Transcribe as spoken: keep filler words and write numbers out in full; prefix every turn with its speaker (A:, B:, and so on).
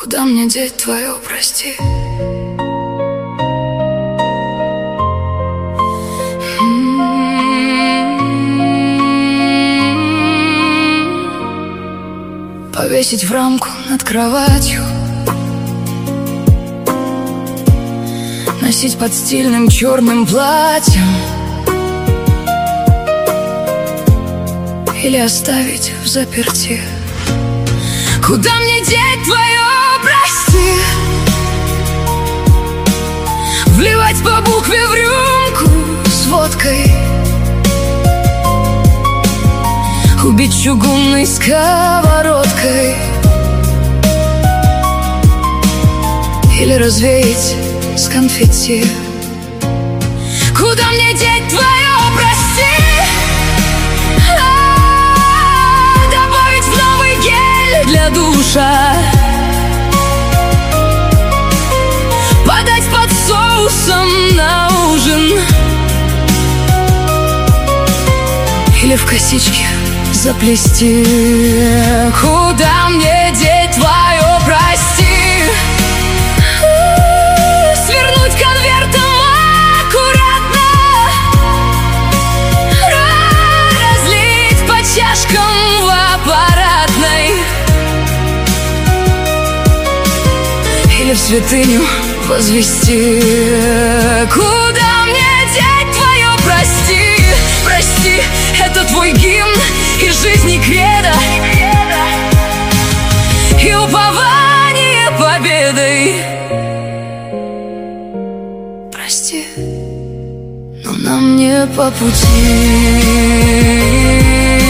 A: Куда мне деть твое прости? Повесить в рамку над кроватью, носить под стильным черным платьем, или оставить взаперти? Куда мне деть твое прости? Вливать по букве в рюмку с водкой, убить чугунной сковородкой, или развеять с конфетти? Куда мне деть твое прости? А-а-а, добавить в новый гель для душа, подать под соусом на ужин, или в косички заплести? Куда мне деть твое прости? Свернуть конвертом аккуратно, разлить по чашкам в аппаратной, или в святыню возвести? Куда мне деть твое прости? Прости, это твой гимн и жизни кредо, и упование победой. Прости, но нам не по пути.